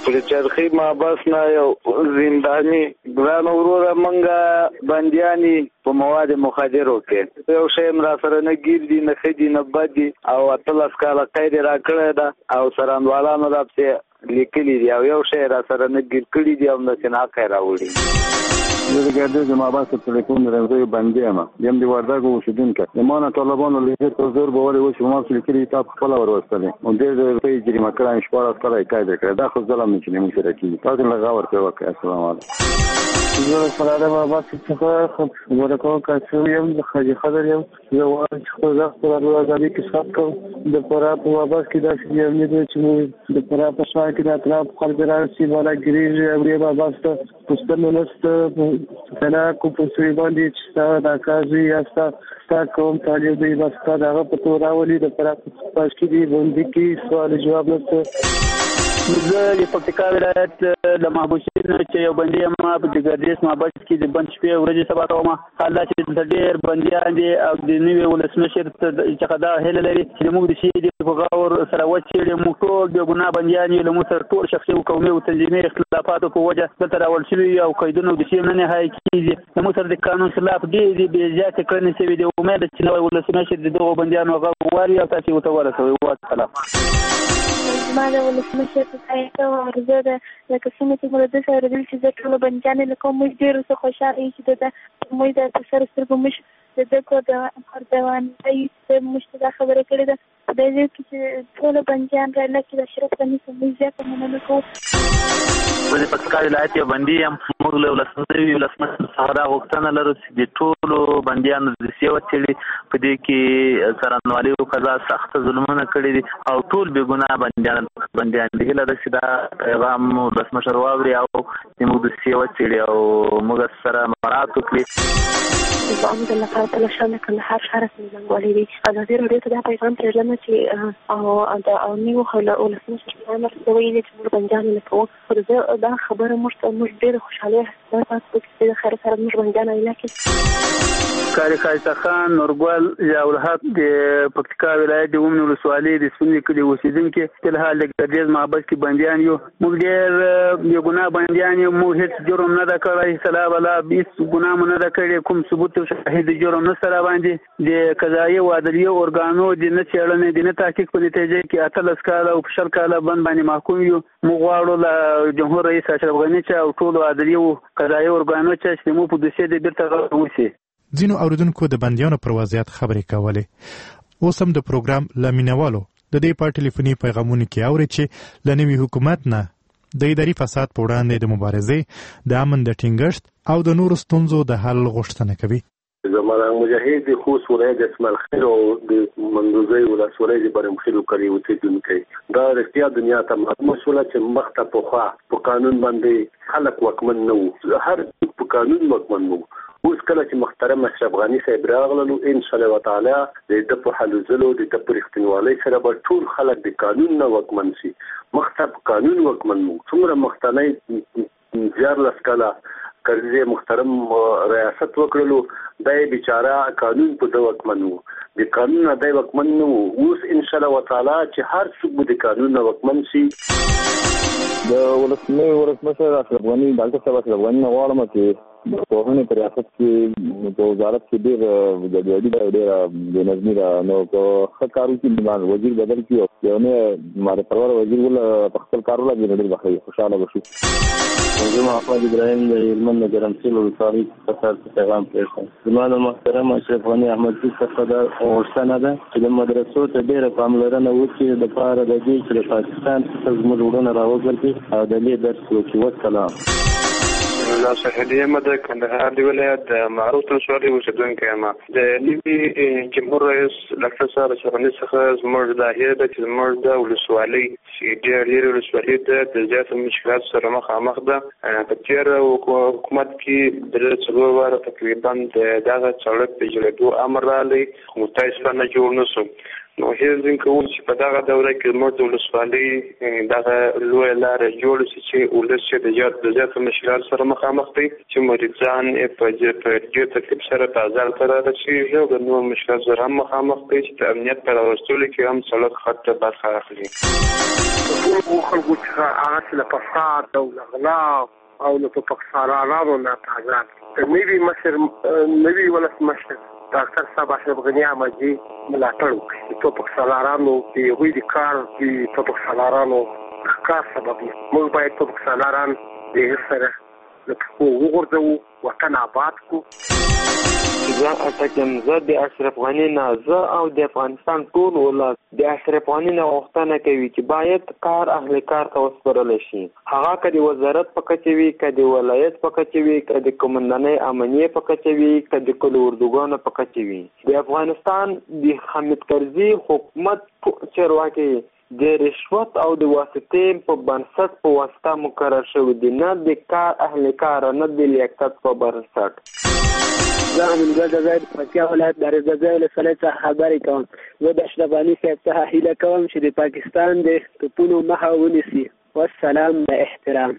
پر چرخی محبس نه یو زنداني ګران وروره منګه بندياني په مواد مخدرو کې یو شی را سره نه ګیردي نه خدي نه بدي او اتلس کاله قید را کړی ده او سرانوالانو راپسې لیکلي دي او یو شی را سره نه ګیر کړي دي او نه حق راوړي. زه د ګردیز محبس په ټلیفون رنځوي بندي یم یم د وردګو اوسېدونکی د ما نه طالبانو لیدل په زور باور وشي ما چې لیکلي کتاب خپله وروستلی او ډېر ډېر جریمه کړی 14 کاله یې قید کړی دا خو ظلم دی چې موږ سره کېږي تاسو لږ غور پرې وکړئ. السلام علیکم. زه سره محبس څخه ورکوم کاڅو یم د خاجي خضر یم زه وایم چې خپل وخت پر ازادي کې حساب کوم د فراه په محبس کې داسې یم نه چې موږ د فراه په شا کې د اطراف خلک راشي بالا ګریږي او محبس ته پوښتنه نشته کله کوم څه باندې چې دا کاږي یا ستا کوم طالب دی بس تا هغه په تو راولي د فراه په شا کې دی باندې کې سوال جواب نشته. زه د پکتیکا ولایت د محبوسین چې یو بندي یم په د ګردیز محبس کې د بند شپې ورځې سبا کوم حال چې د ډېر بندیان دي او د نوي ولسمشر څخه دا هیله لري چې موږ د شي په غور سره وچېړو موږ ټول بې ګناه بندیان یو له موږ سره ټول شخصي او قومي او تنظیمي اختلافاتو په وجه دلته راوړل شوي او قیدونه د شي نه نهایي کېږي موږ سره د قانون خلاف ډېرې بې زیاتې کړنې شوي دي. امید چې نوی ولسمشر د دغو بندیانو غږ واوري او تاسې ورته ورسوي. والسلام. ما د ولسمشر په ځای ورزه ده لکه څنګه چې موږ د سره دل چې د ټولو بندیانو له کوم ډېر څه خوشاله چې د موږ د سر سترګو مش د دغه د پردوان د مشتدا خبره کړې ده د دې چې ټول بندیان را لکه د شرف باندې سمې زیاته مننه کوم. د پکتیکا ولایت یو بندي یم موږ له ولسمشر څخه دا غوښتنه لرو چې د ټولو بندیانو د سیوا چړي په دې کې څارنوالي او قضا سخت ظلمونه کړي دي او ټول بې ګناه بندیان دي هله د دا پیغام ولسمشر واوري او موږ د سیوا چړي او موږ سره مراعات وکړي. زعما د الله تعالی شان کندهار شهر څنګه دي ازادي راډیو ته دا پیغام ترلمه چې او نیو خلا ولسمشر امر دوی چې موږ بندیان نه کوو دا خبره موږ ډېر خوشاله تاسو په دې خیر سره موږ بندیان علاقه کاری خایسته خان نورګل ضیاءالحق د پکتیکا ولایت د اومن ولسوالۍ د سپین کلي اوسیدونکي په حال د ګردیز محبس کې بندیان یو موږ ډېر بې ګناه بندیان یو موږ هیڅ جرم نه ده کړی سلا ولا هیڅ ګناه مو نه ده کړې کوم ثبوت او شاهد جرم نه سره باندې د قضایي او عدلیه ارګانو د نه څېړنې د نه تحقیق په نتیجه کې 18 کاله او 10 کاله بند باندې محکوم یو. موږ غواړو له جمهور رئیس اشرف غني چې او ټولو عدلیه او قضایي ارګانو چې موږ په دوسیه د بیرته وشي. ځینو اوریدونکو د بندیانو پر وضعیت خبرې کولې. اوس هم د پروګرام لمینوالو د دې په ټلیفوني پیغامونو کې اوري چې له نوي حکومت نه د اداري فساد په وړاندې د مبارزې د امن د ټینګښت او د نورو ستونزو د حل غوښتنه کوي. زمانه مجاهد خوست ولایت اسماعیل خیل او د مندوزي ولسوالۍ د برمخیلو کړي اوسېدونکي دا رښتیا دنیا ته معلومه شوله چې مخته پخوا په قانون باندې خلک واکمن نه وو هر په قانون واکمن وو. اوس کله چې محترم اشرف غني صاحب راغلو ان شاء الله تعالی د په حلزلو د په رښتینوالۍ سره به ټول خلک د قانون نه واکمن شي. مخته په قانون واکمن وو څومره مختنۍ زیار لسکاله کړي محترم ریاست وکړلو دای بیچاره قانون په د واکمن وو د قانون نه د واکمن نو اوس ان شاء الله تعالی چې هر څوک د قانون نه واکمن شي. د ولسمشر اشرف غني ډاکټر صاحب اشرف غني غواړم چې د پوهنې په ریاست کې په وزارت کې ډېر ګډوډي ډېره بې نظمي ده نو که ښه کار وکړي وزیر بدل کړي یو نه ماره پرور وزیر ول په خپل کار ولګي ډېر بخښي خوشاله بشو. زما محمد ابراهیم د هلمند د ګرمسیر ولسوالۍ څخه پیغام پېښ زما د محترم اشرف غني احمدزي څخه دا غوښتنه ده چې د مدرسو ته ډېره پاملرنه وکړي د پاره د دې چې د پاکستان څخه زموږ وروڼه راوګرځي او د دې درس وکړي. والسلام. الله صحیح احمد کندهار دی ولایت د معروف ولسوالۍ اوسېدونکی یم. د نوي جمهور رئیس ډاکټر صاحب اشرف غني څخه زموږ دا هیله ده چې زموږ د ولسوالۍ چې ډېر لرې ولسوالۍ ده د زیاتو مشکلاتو سره مخامخ ده. په تېر حکومت کې د 4 واره تقریبا د دغه سړک د جوړېدو امر راغلی خو متاسفانه جوړ نه شو. نو هیڅ ځکه چې په دغه دوره کې موږ د ولسوالۍ دغه لوی لار جوړ شي چې ولس چې د زیات مشکلات سره مخامخ دي چې مریضان په دې تکلیف سره په ځان سره راشي یو د نور مشکلات سره مخامخ دي چې د امنیت پر وسیله کې هم سلوک خط برخه اخلي. خلکو چې هغه له فساد او غلا او له پاکستانانو نه تعاون نوی مشر نوی ولسمشر ډاکټر صاحب اشرف غنی احمدی ملاتړ وکړي په پاکستانانو کې وی د کار په پاکستانانو کار سبب موږ باید په پاکستانانو د سره وګورځو وطن آباد کو. زه اتکم زه د اشرف غنی نه زه او د افغانستان ټول ولس د اشرف غنی نه غوښتنه کوي چې باید کار اهل کار ته وسپارل شي. هغه کدي وزارت پکې وي کدي ولایت پکې وي کدي قومندانۍ امنیه پکې وي کدي کل اردوګان پکې وي. د افغانستان د حامد کرزي حکومت چرواکي د رشوت او د واسطې په بنسټ په واسطه مقرر شوی دی، نه د کار اهل کار نه د لیاقت په بنسټ. زه همینګا د ځای پکتیا ولایت د رضا ولسوالۍ څخه خبرې کوم. زه د اشرف غني صاحب څخه هیله کوم چې د پاکستان د توپونو مخه ونیسي. والسلام د احترام.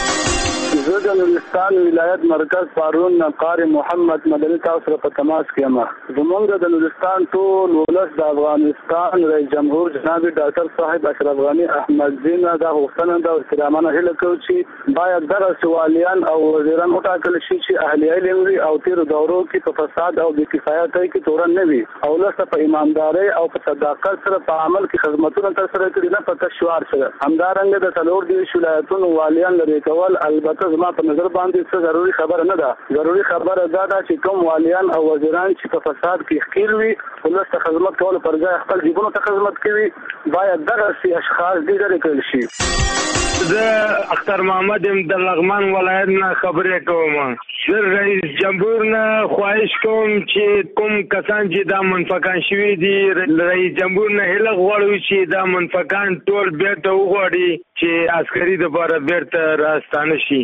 زه د نورستان ولایت مرکز پارون قاری محمد مدني تاسو سره په تماس کې یم. زموږ د نورستان ټول ولس د افغانستان رئیس جمهور جناب ډاکټر صاحب اشرف غني احمدزي نه دا غوښتنه د استرامانه هله کوي چې باید دغه سوالیان او وزیران وټاکل شي چې اهل علم وي او تیر دورو کې په فساد او بې کفایت کې تورن نه وي او لسه په ایمانداري او په صداقت سره په عمل کې خدمتونه تر سره کړي، نه په تشوار سره. همدارنګه د څلور دی ولایتونو والیان لري کول البته زما په نظر باندې څه ضروري خبره نه ده. ضروري خبره دا ده چې کوم والیان او وزیران چې په فساد کې ښکیل وي ولس ته خدمت کول پر ځای خپل جیبونو ته خدمت کوي باید دغه سي اشخاص دې لري کول شي. زه اختر محمد د لغمان ولایت نه خبرې کوم. زه رئیس جمهور نه خواهش کوم چې کوم کسان چې دا منفقان شوي دي رئیس جمهور نه هیله غواړو چې دا منفقان ټول بیرته وغواړي چې عسکري دپاره بیرته راستانه شي.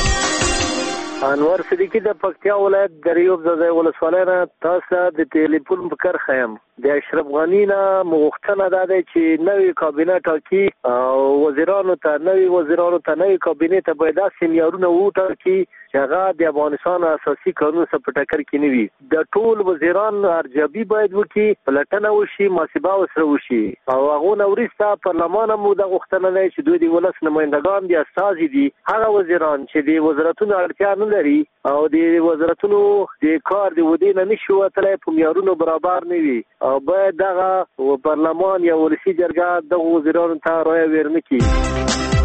انور صدیقی د پکتیا ولایت دریوب د ولسوالۍ نه تاسو د ټلیفون په کرخه یم. د اشرف غنی نه مغوښتنه ده چې نوې کابینه ټاکي او وزیرانو ته نوې کابینه ته باید سیمیارونه وټاکي چې هغه د افغانستان اساسي قانون سره په ټکر کې نه وي. د ټول وزیران ارجابي باید وکړي، پلټنه وشي، محاسبه ورسره وشي او هغه نه وروسته پارلمان هم د غوښتنه ده چې دوی د ولس نمایندګان دي، استازي دي. هغه وزیران چې د وزارتونو اړتیا نه لري او د وزارتونو د کار د ودې نه نشي وتلی په معیارونو برابر نه وي او باید دغه پارلمان یا ولسي جرګه دغه وزیرانو ته رایه ورنه کړي.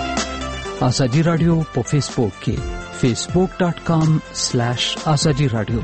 آزادی رادیو په فیسبوک کې facebook.com/azadi radio.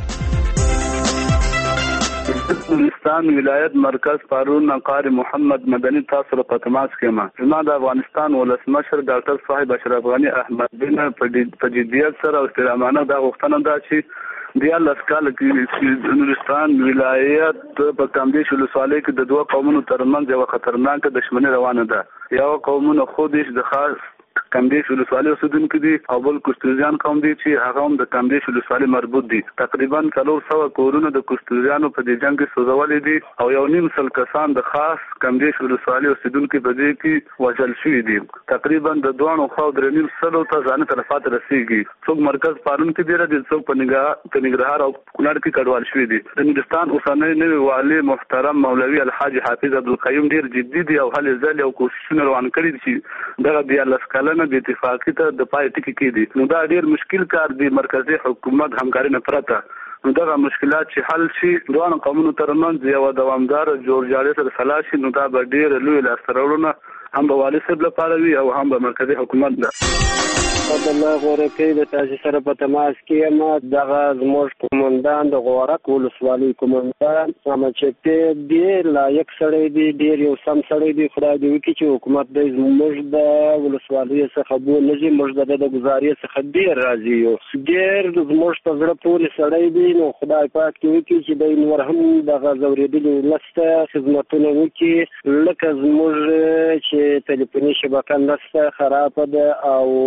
نورستان ولایت مرکز پارون قاری محمد مدني تاسو په تماس کې ما. زما د افغانستان ولسمشر ډاکټر صاحب اشرف غني احمدزي په جدیت سره او استرامانه دا غوښتنه ده چې د لاسکال کې نورستان ولایت په کمبیش ولسوالۍ کې د دوه قومونو ترمنځ یو خطرناک دښمنی روانه ده. یو قومونه خودش د خاص کمبیش ولسوالۍ اوسیدونکي دي او بل کوستوزیان قوم دي چې هغه هم د کمبیش ولسوالۍ مربوط دي. تقریبا 400 کورونه د کوستوزیانو په دې جنگ کې سوځولي دي او 1.5 کسان د خاص کمبیش ولسوالۍ اوسیدونکي په دې کې وژل شوي دي. تقریبا د 2.5 ته ځان تلفات رسیږي. څوک مرکز پارون کې دي راځي، څوک په ننګرهار او کونړ کې کډوال شوي دي. د نورستان اوسنۍ نوی والی محترم مولوي الحاج حافظ عبدالقیوم ډیر جدي دي او هلې ځلې او کوششونه روان کړي دي چې دغه د لاسکالنه د اتفاقی ته د پای ټکی کې دي. نو دا ډیر مشکل کار دی. مرکزی حکومت همکاري نه پرته نو دغه مشکلات چې حل شي دوه قومونو ترمنځ یو دوامدار جوړجاړی سره سلا شي نو دا به ډیر لوی لاسته راوړنه هم به والي صاحب لپاره وي او هم به مرکزی حکومت ده. الله غورکی د تاسو سره په تماس کې یم. دغه زموږ قومندان د غورک ولسوالۍ قومندان احمد شفیع ډېر لایق سړی دی، ډېر یو سم سړی دی. خدای دې وکړي چې حکومت دی زموږ د ولسوالۍ څخه بول نه ځي، موږ د ګزارې څخه ډېر راضي یو. ډېر زموږ په زړه پورې سړی دی. نو خدای پاک دې وکړي چې دی نور هم دغه ځورېدلي ولس ته خدمتونه وکړي. لکه زموږ چې ټلیفوني شبکه نشته، خرابه ده او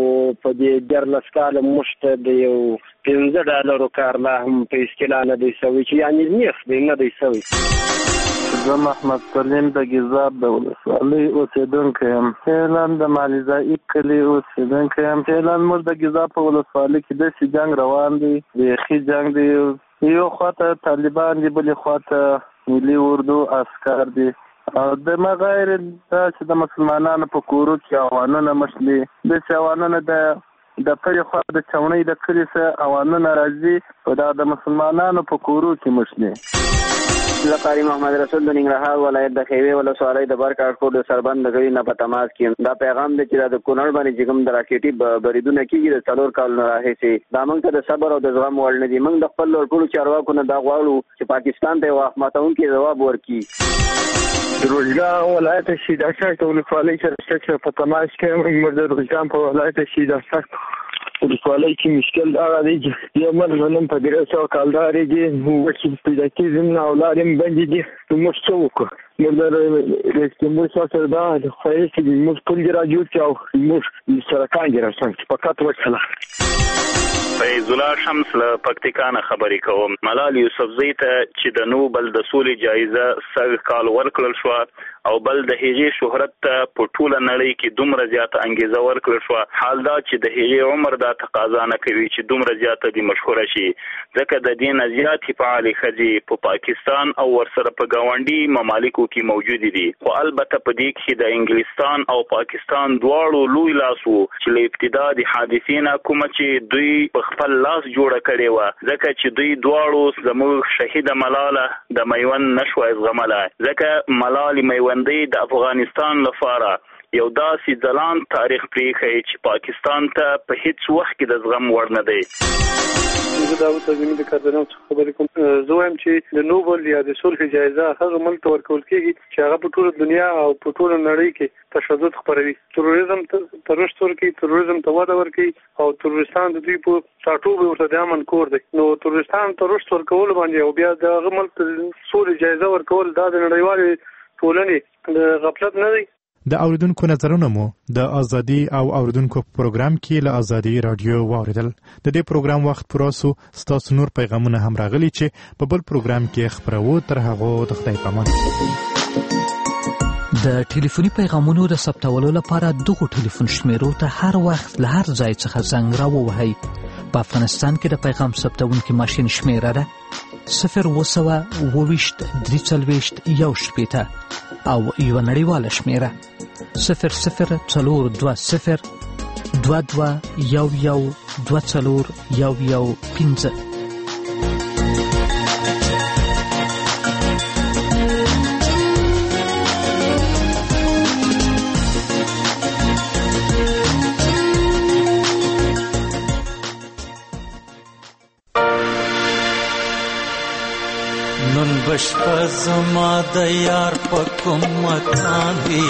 په دې 14 کال مشته د یو $15 کار لا هم په اسکلا نه دی سوي چې یعنی نیخ دی نه دی سوي. زه محمد سلیم د ګیزاب د ولسوالۍ اوسېدونکی یم. فعلاً د مالیزایي کلي اوسېدونکی یم. فعلاً موږ د ګیزاب په ولسوالۍ کې داسې جنګ روان دی، بیخي جنګ دی. یو خواته طالبان دي، بلې خواته ملي اردو عسکر دي. او د مغیر دا چې د مسلمانانو په کورو کې اوانونه مشلي، داسې اوانونه د پرې خوا د چونۍ د کلي څخه اوانونه راځي او دا د مسلمانانو په کورو کې مشلي. زه قاری محمد رسول د ننګرهار ولایت د خیوې ولسوالۍ د برکاټ کوټ د سربند د غړي نه په تماس کې دا پیغام دی چې د کونړ باندې چې کوم د راکېټي بریدونه کېږي د 4 کالونو راهیسې دا موږ ته د صبر او د زغم وړ نه دي. موږ د خپل ټولو چارواکو نه دا غواړو چې پاکستان ته واخ ماتونکي ځواب ورکړي. د روزګان ولایت شیدا شک ولسوالۍ چې په تماس کې موږ د روزګان په ولایت شیدا شک ولسوالۍ کې مشکل هغه دی چې یو مرغنم په 300 کالداري کې هو چې پیدا کېږي نه اولاد هم باندې دي نو موږ څه وکړو. موږ د استعمار سره دا خو چې موږ ټول راځو چې موږ سره کانګر راځو فقط وڅلا. فیض الله شمس له پکتیکا نه خبرې کوم. ملال یوسفزۍ ته چې د نوبل د سولې جایزه سږ کال ورکړل شو او بل د هغې شهرت ته په ټوله نړۍ کې دومره زیاته انګیزه ورکړل شو، حال دا چې د هغې عمر دا تقاضا نه کوي چې دومره زیاته دې مشهوره شي، ځکه د دې نه زیاتې فعالې ښځې په پاکستان او ورسره په ګاونډي ممالکو کې موجودې دي. خو البته په دې کې د انګلستان او پاکستان دواړو لوی لاس و چې له ابتدا د حادثې نه کومه چې دوی په خپل لاس جوړه کړې وه، ځکه چې دوی دواړو زموږ شهیده ملاله د میوند نشوه زغمله، ځکه ملالې میوندۍ د افغانستان لپاره یو داسې ځلان تاریخ پرېښی چې پاکستان ته په هیڅ وخت کې د زغم وړ نه دی. زه داود عظیمي د کاردنو څخه خبرې کوم. زه وایم چې د نوبل یا د صلح جایزه هغه ملک ته ورکول کېږي چې هغه په ټوله دنیا او په ټوله نړۍ کې تشدد خپروي، تروریزم ته رشد ورکوي، تروریزم ته وده ورکوي او تروریستان د دوی په ټاټوبې ورته د امن کور دی. نو تروریستان ته رشد ورکول باندې او بیا د هغه ملک ته صلح جایزه ورکول دا د نړیوالې ټولنې د غفلت نه دی. د اوریدونکو نظرونه مو د ازادي او اوریدونکو پروګرام کې له ازادي رادیو واوریدل. د دې پروګرام وخت پراسو ستاسو نور پیغامونه هم راغلي چې په بل پروګرام کې خبرو. تر هغه د خدای پامان. د ټلیفوني پیغامونو د ثبتولو لپاره دغه ټلیفون شمیرو ته هر وخت له هر ځای څخه زنګ راووهئ. په افغانستان کې د پیغام ثبتونکي ماشین شمیره ده 0202341 او یو نړیواله شمیره 002022112415. نن بشپا زما د یار په کوم مکان وی،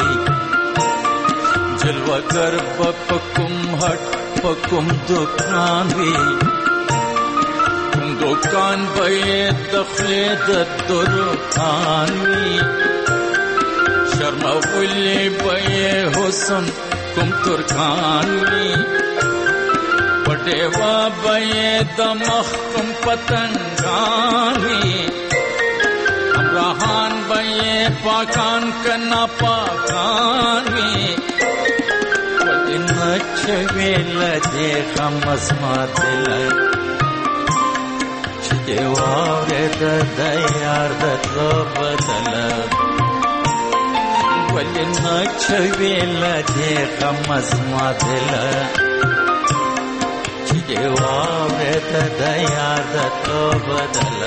جلوگر په کوم هټ په کوم دکان وی، کوم دکان به د خلد درخان وی، شرمولی به حسن کوم ترکان وی، پټوا به د مخ کوم پتنګان وی، امراحان بھائی پاکان کنا پاکانی ودن چویل دے خمسما دل چدے وارد دیار دتو بدل ودن چویل دے خمسما دل چدے وارد دیار دتو بدل.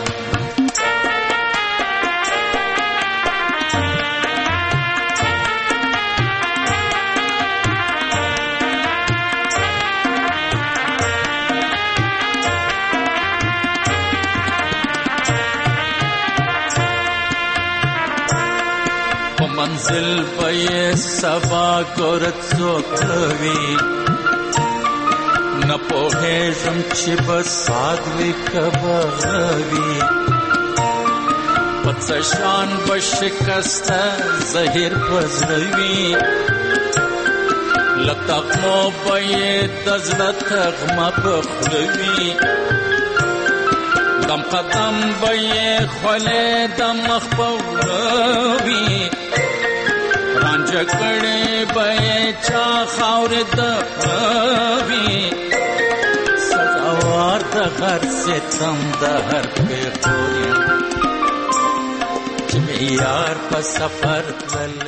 منزل بے سبا گورت سوکوی نہ پوہے جم چھ بسادوی کبغوی پتشان بشکست زہر پزروی لک تغمو به د زړه تغمه په خوله وي قدم قدم به خولې د مخ په وره وي رانجه کړې به چا خاورې د وي سزاوار د هر ستم د هر پېغور یم چې مې یار په سفر تللی